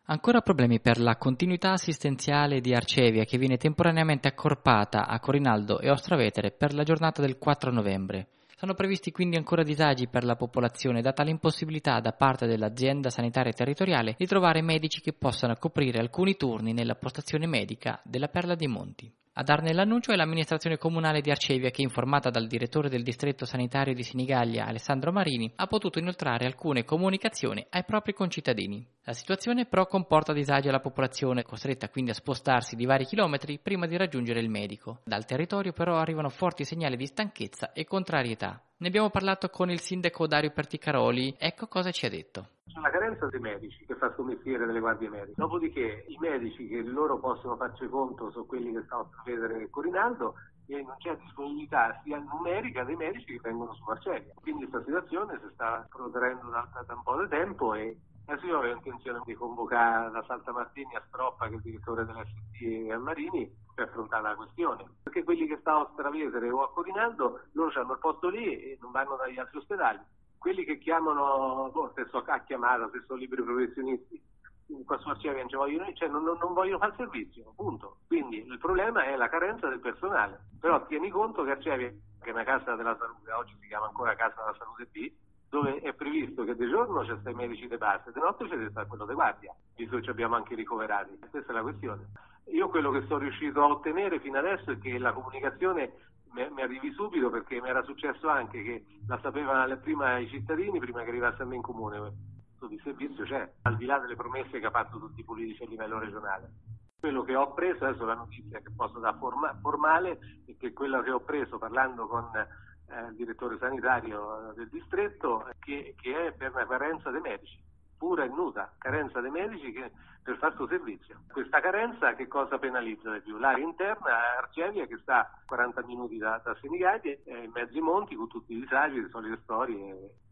Ancora problemi per la continuità assistenziale di Arcevia che viene temporaneamente accorpata a Corinaldo e Ostravetere per la giornata del 4 novembre. Sono previsti quindi ancora disagi per la popolazione data l'impossibilità da parte dell'azienda sanitaria territoriale di trovare medici che possano coprire alcuni turni nella postazione medica della Perla dei Monti. A darne l'annuncio è l'amministrazione comunale di Arcevia che, informata dal direttore del distretto sanitario di Sinigaglia, Alessandro Marini, ha potuto inoltrare alcune comunicazioni ai propri concittadini. La situazione però comporta disagi alla popolazione, costretta quindi a spostarsi di vari chilometri prima di raggiungere il medico. Dal territorio però arrivano forti segnali di stanchezza e contrarietà. Ne abbiamo parlato con il sindaco Dario Perticaroli, ecco cosa ci ha detto. C'è la carenza dei medici che fa il suo mestiere delle guardie mediche. Dopodiché i medici che loro possono farci conto sono quelli che stanno a vedere Corinaldo e non c'è disponibilità sia numerica dei medici che vengono su Arcevia. Quindi questa situazione si sta protraendo da un po' di tempo e adesso io avevo intenzione di convocare da Saltamartini a Stroppa, che è il direttore dell'ST, e a Marini per affrontare la questione. Perché quelli che stanno a Stravetere o a Corinaldo, loro hanno il posto lì e non vanno dagli altri ospedali. Quelli che chiamano, se so a chiamata, se sono liberi professionisti, qua su Arcevia non ci vogliono, cioè non vogliono fare servizio, punto. Quindi il problema è la carenza del personale. Però tieni conto che Arcevia, che è una casa della salute, oggi si chiama ancora casa della salute B, dove è previsto che di giorno c'è stai medici di base, di notte c'è sta quello di guardia, visto che ci abbiamo anche i ricoverati. Questa è la questione. Io quello che sono riuscito a ottenere fino adesso è che la comunicazione mi arrivi subito, perché mi era successo anche che la sapevano prima i cittadini, prima che arrivasse a me in comune. Il servizio c'è, al di là delle promesse che ha fatto tutti i politici a livello regionale. Quello che ho preso, adesso la notizia che posso dare formale, è che quello che ho preso parlando con il direttore sanitario del distretto, che è per una carenza dei medici, pura e nuda, carenza dei medici per fare questo servizio. Questa carenza che cosa penalizza di più? L'area interna, Arcevia, che sta a 40 minuti da Senigallia, in mezzo ai monti, con tutti i disagi, le solite storie.